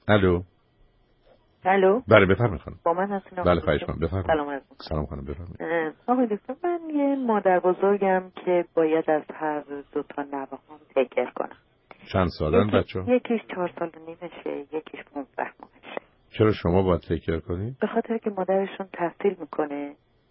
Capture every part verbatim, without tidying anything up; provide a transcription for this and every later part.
الو. الو. بله بفرمایید خانم. با من هستین؟ بله خواهش می‌کنم بفرمایید. سلام علیکم. سلام خانم بفرمایید. آقای دکتر، من یه مادر بزرگم که باید از هر دو تا نوه‌هام تکر کنم. چند سالن بچه‌ها؟ یکیش چهار سال و نیمشه، یکیش پانزده ماهشه. چرا شما باید تکر کنید؟ به خاطر که مادرشون تحصیل میکنه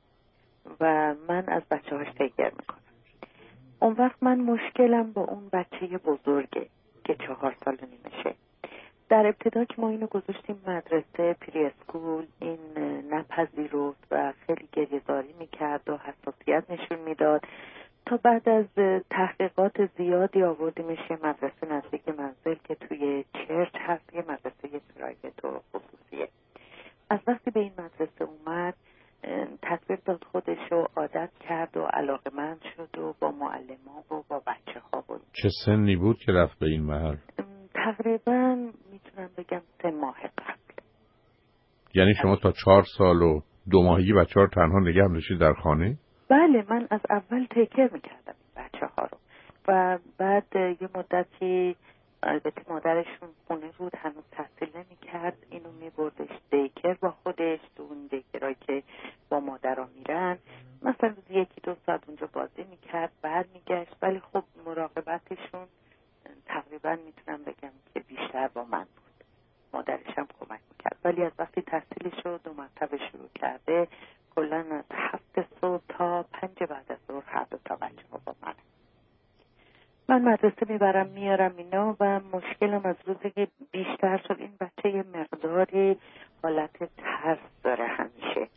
و من از بچه‌هاش تکر میکنم. اون وقت من مشکلم با اون بچه بزرگه که چهار سال و نیمشه. در ابتدا که ما اینو گذاشتیم مدرسه پری اسکول، این نپذیرفت و خیلی گریه‌زاری میکرد و حساسیت نشون میداد تا بعد از تحقیقات زیادی آوردیمش یه مدرسه نزدیک منزل که توی چرچ هست، یه مدرسه پرایوت و خصوصیه. از وقتی به این مدرسه اومد تطبیق داد خودش رو، عادت کرد و علاقه‌مند شد و با معلم‌ها و با بچه‌ها بود. چه سنی بود که رفت به این محل؟ تقریبا میتونم بگم سه ماه قبل. یعنی شما تا چهار سال و دو ماهگی بچه ها رو تنها نگه هم داشتید در خانه؟ بله، من از اول تیکر میکردم این بچه ها رو و بعد یه مدتی البته مادرشون خونه بود، هنوز تحصیل نمیکرد، اینو میبردش دیکر با خودش، تو اون دیکرهایی که با مادرها میرن، مثلا روز یکی دو ساعت اونجا بازی میکرد، بعد میگشت. ولی خب مراقبتشون تقریبا میتونم بگم که بیشتر با من بود، مادرش هم کمک میکرد. ولی از وقتی تحصیلش رو دو مرتبه شروع کرده، کلا از هفت صبح تا پنج بعد از ظهر هر دو تا بچه ها با من. من مدرسه میبرم میارم اینا و مشکلم از روزی که بیشتر شد این بچه یه مقداری حالت ترس داره همیشه.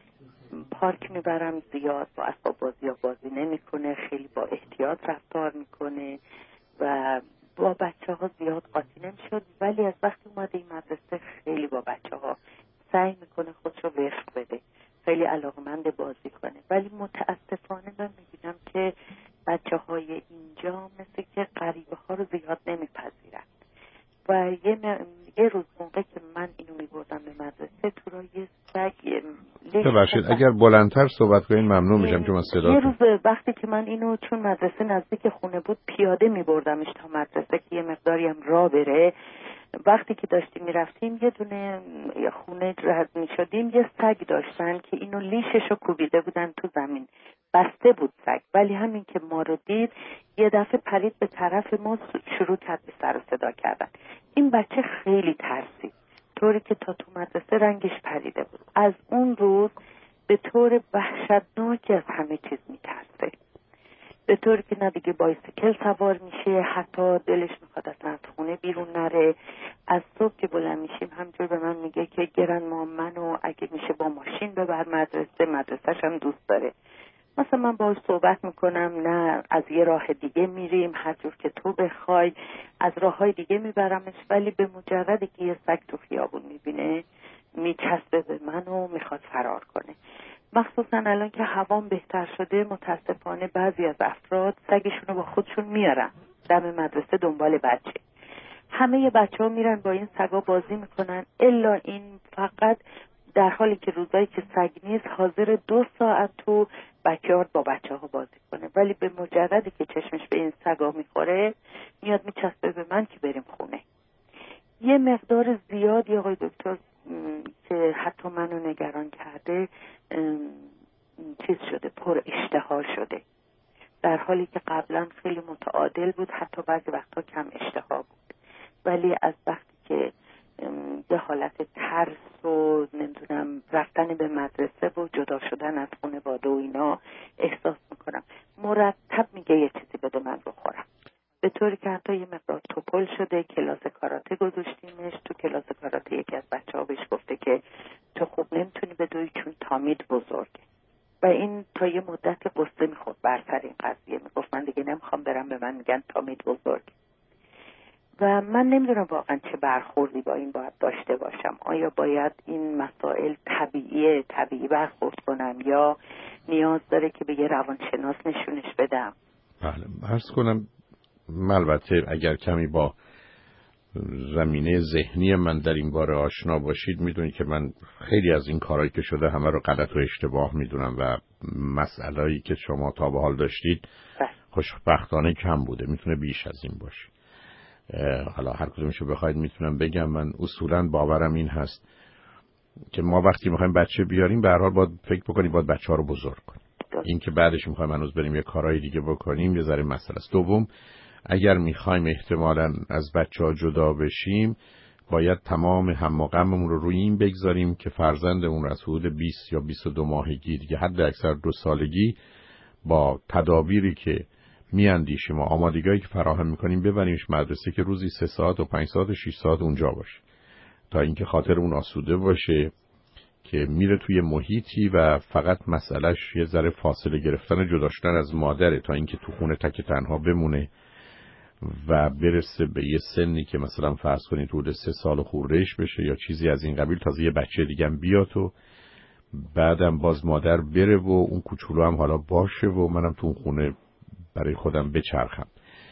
پارک میبرم زیاد با اسباب بازی ها بازی نمیکنه، خیلی با احتیاط رفتار میکنه و با بچه ها زیاد قاطی نمیشد. ولی از وقتی اومده این مدرسه خیلی با بچه ها سعی میکنه خودشو وفق بده، خیلی علاقمند بازی کنه. ولی متاسفانه من میبینم که بچه های اینجا مثل که غریبه ها رو زیاد نمیپذیرن و یه, م... یه روز موقع که من اینو میبردم به مدرسه تو را یه سگ ببخشید اگر بلندتر صحبت کنین ممنون میشم چون من صدا یه روز وقتی که من اینو چون مدرسه نزدیک خونه بود پیاده میبردمش تا مدرسه که یه مقداری هم راه بره، وقتی که داشتیم میرفتیم یه دونه یه خونه رد میشدیم یه سگ داشتن که اینو لیششو کوبیده بودن تو زمین، بسته بود سگ. ولی همین که ما رو دید یه دفعه پرید به طرف ما، شروع کرد به سر و صدا کردن. این بچه خیلی ترسید طوری که تا تو مدرسه رنگش پریده بود. از اون روز به طور وحشتناکی از همه چیز میترسه، به طوری که نه دیگه بایسیکل سوار میشه، حتی دلش میخواد از خونه بیرون نره. از صبح که بلند میشیم همجور به من میگه که گران ما منو اگه میشه با ماشین ببر مدرسه، مدرسه‌ش هم دوست داره. مثلا من باهاش صحبت میکنم، نه از یه راه دیگه میریم، هر جور که تو بخوای از راههای دیگه میبرمش. ولی به مجردی که یه سگ تو خیابون میبینه میچسبه به من و میخواد فرار کنه. مخصوصا الان که هوام بهتر شده متاسفانه بعضی از افراد سگشون رو با خودشون میارن دم مدرسه دنبال بچه. همه بچه ها میرن با این سگا بازی میکنن الا این فقط در حالی که روزایی که سگ نیست حاضر دو ساعت تو بکیارد با بچه ها بازی کنه. ولی به مجردی که چشمش به این سگا میخوره میاد میچسبه به من که بریم خونه. یه مقدار زیادی آقای دکتر که حتی منو نگران کرده چیز شده، پر اشتها شده، در حالی که قبلا خیلی متعادل بود، حتی بعضی وقتا کم اشتها بود. ولی از وقتی که به حالت ترس و نمیدونم رفتن به مدرسه و جدا شدن از خانواده و اینا احساس میکنم، مرتب میگه یه چیزی بده من بخورم، به طوری که حتی یه مقدار توپل شده. کلاس کاراته گذاشتیمش، تو کلاس کاراته یکی از بچه ها بهش گفته که تو خوب نمیتونی بدوی چون تامید بزرگه و این تا یه مدت قصه میخورد بر سر این قضیه، میگفت من دیگه نمیخوام برم، به من میگن تامید بزرگ. و من نمیدونم واقعا چه برخوردی با این باید داشته باشم. آیا باید این مسائل طبیعیه طبیعی برخورد کنم یا نیاز داره که به یه روانشناس نشونش بدم؟ بله عرض کنم البته اگر کمی با زمینه ذهنی من در این باره آشنا باشید میدونید که من خیلی از این کارهایی که شده همه رو غلط و اشتباه میدونم و مسئله‌ای که شما تا به حال داشتید خوشبختانه کم بوده، میتونه بیش از این باشه. حالا هر کدومشو بخواید میتونم بگم. من اصولا باورم این هست که ما وقتی میخوایم بچه بیاریم به هر حال باید فکر بکنیم باید بچه‌ها رو بزرگ کنیم. این که بعدش میخوایم هنوز بریم یه کارهای دیگه بکنیم یه ذره مسئله است. دوم، اگر میخوایم احتمالاً از بچه‌ها جدا بشیم باید تمام هم و غممون رو روی این بگذاریم که فرزندمون از حدود بیست یا بیست و دو ماهگی دیگه حد اکثر دو سالگی با تدابیری که میاندیشیم و آمادگی‌هایی که فراهم میکنیم ببریمش مدرسه که روزی سه ساعت و پنج ساعت و شش ساعت اونجا باشه، تا اینکه خاطر اون آسوده باشه که میره توی محیطی و فقط مسئلهش یه ذره فاصله گرفتن جدا شدن از مادره تا اینکه تو خونه تک تنها بمونه و برسه به یه سنی که مثلا فرض کنید حدود سه سال خوردهش بشه یا چیزی از این قبیل، تازه یه بچه دیگه هم بیاد و بعدم باز مادر بره و اون کوچولو هم حالا باشه و منم تو اون خونه برای خودم بچرخم.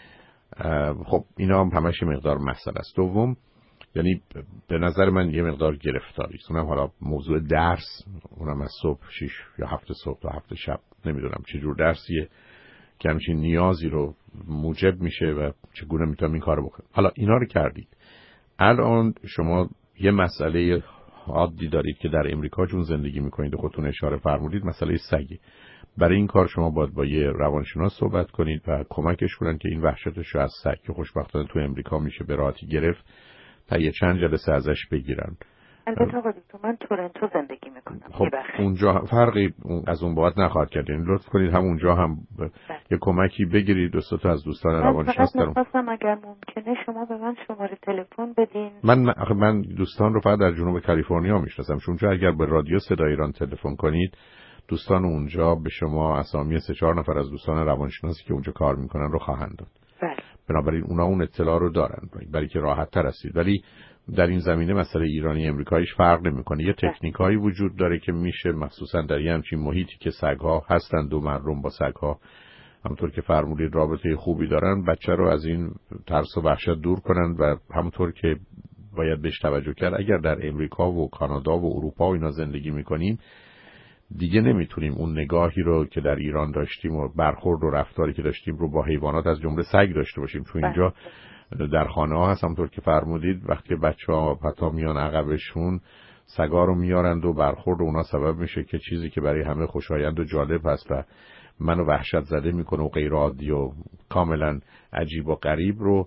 خب اینا هم همش مقدار مسئله است. دوم، یعنی به نظر من یه مقدار گرفتاری است. اونم حالا موضوع درس، اونم از صبح شیش یا هفت صبح تا هفت شب، نمیدونم چه جور درسیه که همچین نیازی رو موجب میشه و چگونه میتونم این کارو بکنم. حالا اینا رو کردید، الان شما یه مسئله عادی دارید که در امریکا چون زندگی میکنید خودتون اشاره فرمودید، مسئله سگه. برای این کار شما باید با یه روانشناس صحبت کنید و کمکش کنن که این وحشتش رو از سگ که خوشبختانه تو امریکا میشه به راحتی گرفت تا یه چند جلسه ازش بگیرن. البته آقا دکتر من تورنتو زندگی میکنم. خب اونجا فرقی از اون بعد نخواهد کرد. یعنی لطف کنید هم اونجا هم ب... یه کمکی بگیرید. دو تا از دوستان روانشناس دارم. من فقط اگر ممکنه شما به من شماره تلفن بدین. من آخه من دوستان رو فقط در جنوب کالیفرنیا میشناسم. چون اگر به رادیو صدای ایران تلفن کنید دوستان اونجا به شما اسامی سه چهار نفر از دوستان روانشناسی که اونجا کار میکنن رو خواهند داد. بله. بنابراین اونا اون اطلاع رو دارن برای که راحت تر هستید. ولی در این زمینه مسئله ایرانی امریکاییش فرق نمیکنه. یه تکنیکایی وجود داره که میشه مخصوصا در یه همچین محیطی که سگ‌ها هستند و مردم با سگ‌ها همونطور که فرمودید رابطه خوبی دارن، بچه رو از این ترس و وحشت دور کنن و همونطور که باید بهش توجه کرد. اگر در امریکا و کانادا و اروپا و اینا زندگی میکنیم دیگه نمیتونیم اون نگاهی رو که در ایران داشتیم و برخورد و رفتاری که داشتیم رو با حیوانات از جمله سگ داشته باشیم. چون اینجا در خانه ها هست همونطور که فرمودید وقتی بچه ها حتی میان عقبشون سگا رو میارند و برخورد اونا سبب میشه که چیزی که برای همه خوشایند و جالب هست و منو وحشت زده میکنه و غیر عادی و کاملا عجیب و غریب رو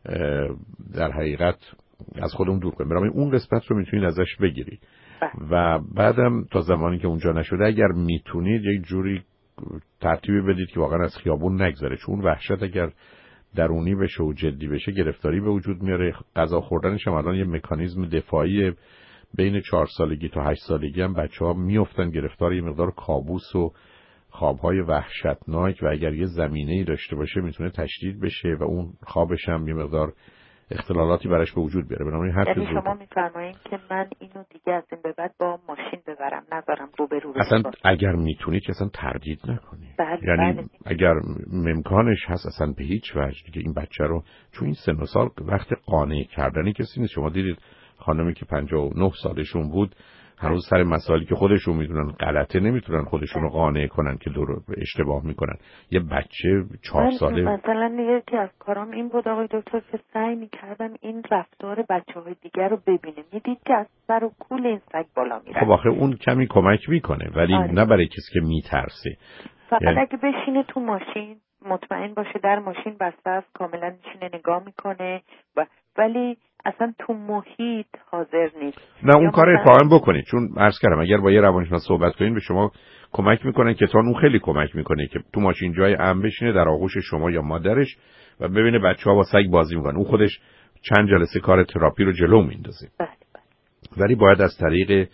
در حقیقت از خودمون دور کنیم. برای اون قسمت رو میتونید ازش بگیرید و بعدم تا زمانی که اونجا نشده اگر میتونید یک جوری ترتیبی بدید که واقعا از خیابون نگذره. چون وحشت اگر درونی بشه و جدی بشه گرفتاری به وجود میاره. غذا خوردنش هم الان یه مکانیزم دفاعی بین چهار سالگی تا هشت سالگی هم بچه‌ها میافتن گرفتار یه مقدار کابوس و خوابهای وحشتناک و اگر یه زمینه‌ای داشته باشه میتونه تشدید بشه و اون خوابش هم یه مقدار اختلالاتی براش به وجود بیاره. بنابراین هر چیز یعنی شما میفرمایید که من اینو دیگه از این به بعد با ماشین ببرم نذارم روبرو بشه. اصلا اگر میتونید که اصلا تردید نکنید. بله یعنی بله. اگر امکانش هست اصلا به هیچ وجه دیگه این بچه رو، چون این سن و سال وقت قانع کردنی کسی نیست. شما دیدید خانمی که پنجاه و نه سالشون بود هنوز سر مسائلی که خودشون میدونن غلطه نمیتونن خودشون رو قانع کنن که دور اشتباه میکنن. یه بچه چهار ساله مثلا یکی از کارام این بود آقای دکتر که سعی میکردم این رفتار بچه‌های دیگر رو ببینه. میدید که از سر و کول این سگ بالا میره. خب آخه اون کمی کمک میکنه ولی آره. نه برای کسی که میترسه. فقط یعنی... اگه بشینه تو ماشین مطمئن باشه در ماشین بسته است کاملا میشینه نگاه میکنه و ولی اصلا تو محیط حاضر نیست. نه اون کار اتفاقا بکنید. چون عرض کردم اگر با یه روانشناس صحبت کنین به شما کمک میکنن که تا اون خیلی کمک میکنه که تو ماشین جای امن بشینه در آغوش شما یا مادرش و ببینه بچه‌ها با سگ بازی میکنن. اون خودش چند جلسه کار تراپی رو جلو میندازه. بله بله. ولی باید از طریق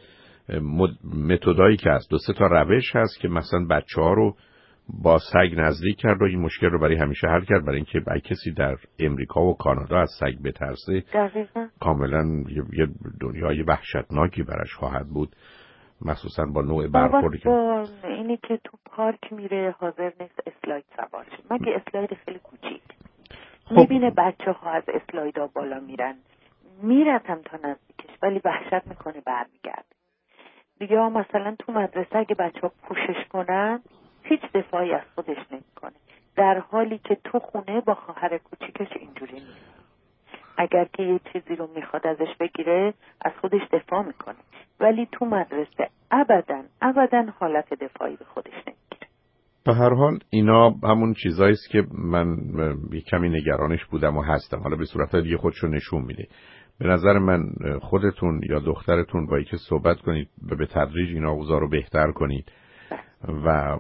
متدایی که هست، دو سه تا روش هست که مثلا بچه‌ها رو با سگ نزدیک کرد و این مشکل رو برای همیشه حل کرد. برای اینکه اگه کسی در امریکا و کانادا از سگ بترسه کاملا یه دنیای وحشتناکی براش خواهد بود، مخصوصا با نوع برخوردی که با اینی که تو پارک میره حاضر نیست اسلاید سوار شه، مگه اسلاید خیلی کوچیک. خب. میبینه بچه ها از اسلایدا بالا میرن میرتم تا نزدیکش ولی وحشت میکنه برمیگرد دیگه. ها مثلا تو مدرسه اگه بچه ها پوشش کنن هیچ دفاعی از خودش نمیکنه، در حالی که تو خونه با خواهر کوچیکش اینجوری نیست. اگر که یه چیزی رو میخواد ازش بگیره از خودش دفاع میکنه، ولی تو مدرسه ابداً ابداً حالت دفاعی به خودش نمیگیره. به هر حال اینا همون چیزایی است که من یک کمی نگرانش بودم و هستم. حالا به صورت دیگه خودشو نشون میده. به نظر من خودتون یا دخترتون با اینکه صحبت کنید و به تدریج اینا اوضاع رو بهتر کنید و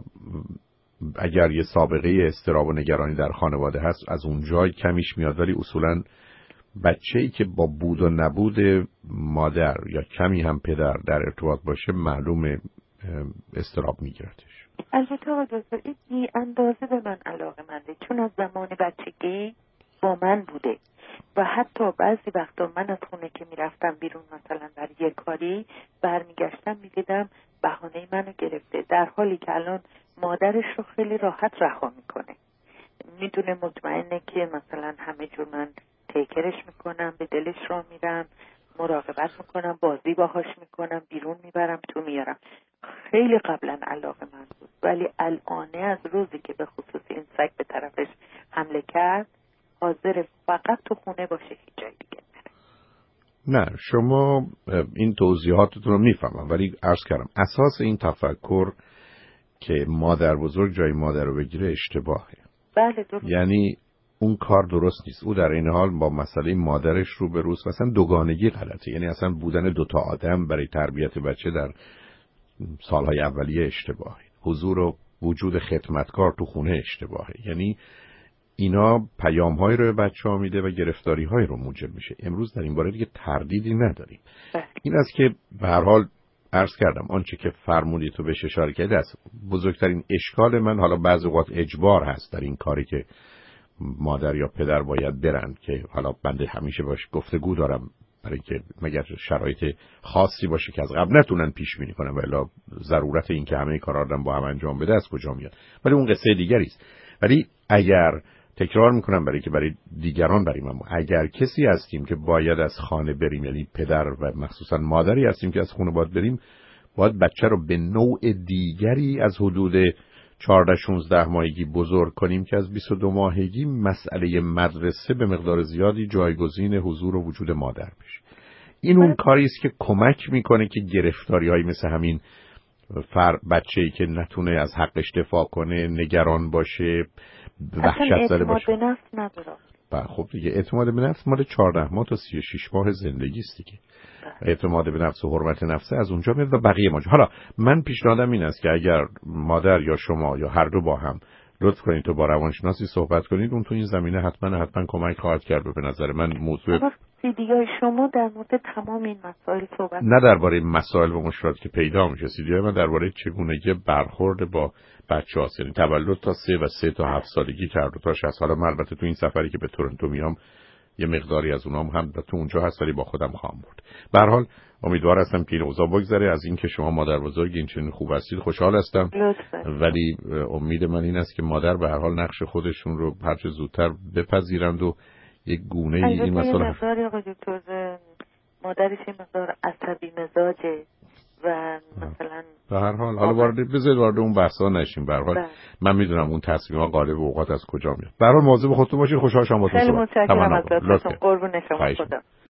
اگر یه سابقه اضطراب و نگرانی در خانواده هست از اونجا کمیش میاد، ولی اصولاً بچه‌ای که با بود و نبود مادر یا کمی هم پدر در ارتباط باشه معلومه اضطراب میگیرتش. البته آقای دکتر این بی اندازه به من علاقه منده، چون از زمان بچگی با من بوده و حتی بعضی وقتا من از خونه که میرفتم بیرون مثلا برای یه کاری برمیگشتم میدیدم بهانه منو گرفته، در حالی که الان مادرش رو خیلی راحت رها میکنه، میدونه مطمئنه که مثلا همه جور من تیکرش میکنم، به دلش رو میرم، مراقبت میکنم، بازی باهاش میکنم، بیرون میبرم، تو میارم. خیلی قبلا علاقه من بود، ولی الانه از روزی که به خصوص این سگ به طرفش حمله کرد حاضر فقط تو خونه باشه، هیچ جای دیگه نره. نه شما این توضیحاتتون رو میفهمم، ولی عرض کردم اساس این تفکر که مادر بزرگ جای مادر رو بگیره اشتباهه. بله درست. یعنی اون کار درست نیست. او در این حال با مسئله مادرش رو به روز مثلا دوگانگی غلطه. یعنی اصلا بودن دوتا آدم برای تربیت بچه در سالهای اولیه اشتباهه. حضور و وجود خدمتکار تو خونه اشتباهه. یعنی اینا پیام‌هایی رو به بچه‌ها میده و گرفتاری‌هایی رو موجب میشه. امروز در این باره دیگه تردیدی نداریم. این است که به هر حال عرض کردم آنچه که فرمودید تو بهش اشاره کردید است. بزرگترین اشکال من حالا بعضی وقت اجبار هست در این کاری که مادر یا پدر باید برن، که حالا بنده همیشه باش گفتگو دارم برای که مگر شرایط خاصی باشه که از قبل نتونن پیش بینی کنن، ولی ضرورت این که همه کارا رو با هم انجام بده از کجا میاد، ولی اون قصه دیگری است. ولی اگر تکرار میکنم برای که برای دیگران بریم، اما اگر کسی هستیم که باید از خانه بریم، یعنی پدر و مخصوصا مادری هستیم که از خونه باید بریم، باید بچه رو به نوع دیگری از حدود چهارده شانزده ماهگی بزرگ کنیم که از بیست و دو ماهگی مسئله مدرسه به مقدار زیادی جایگزین حضور و وجود مادر بشه. این اون کاری است که کمک میکنه که گرفتاری‌هایی مثل همین فر بچه‌ای که نتونه از حقش دفاع کنه، نگران باشه، وحشت زده باشه، اعتماد به نفس نداره. بله خب دیگه اعتماد به نفس مال چهارده ماه تا سی و شش ماه زندگی است دیگه. اعتماد به نفس و حرمت نفس از اونجا میاد و بقیه ماجرا. حالا من پیشنهادم این است که اگر مادر یا شما یا هر دو با هم لطف کنید تو با روانشناسی صحبت کنید، اون تو این زمینه حتما حتما کمک خواهد کرد. به نظر من موضوع سیدیای شما در مورد تمام این مسائل صحبت نه درباره مسائل و مشکلاتی که پیدا میشه، سیدیای من درباره چگونگی برخورد با بچه‌ها، یعنی تولد تا سه و سه تا هفت سالگی که هر دو تاش هست. حالا من البته تو این سفری که به تورنتو میام یه مقداری از اونام هم تو اونجا هست، ولی با خودم خواهم برد. به هر حال امیدوار هستم که این اوضاع بگذره. از اینکه شما مادر بزرگ این چنین خوب هستید خوشحال هستم. لطفا. ولی امید من این است که مادر به هر حال نقش خودشون رو هر چه زودتر بپذیرند و یک گونه ای این مسئله مقداری آقای دکتر مادرش این مقدار عصبی مزاجه و مثلا به هر حال حالا وارد بذارید وارد اون بحثا نشیم. به هر حال من میدونم اون تصمیم‌ها غالب اوقات از کجا میاد. به هر حال مواظب خودتون باشید. خوشحال شدم باهاتون صحبت کردم. خیلی متشکرم ازتون. قربون شما. خدا.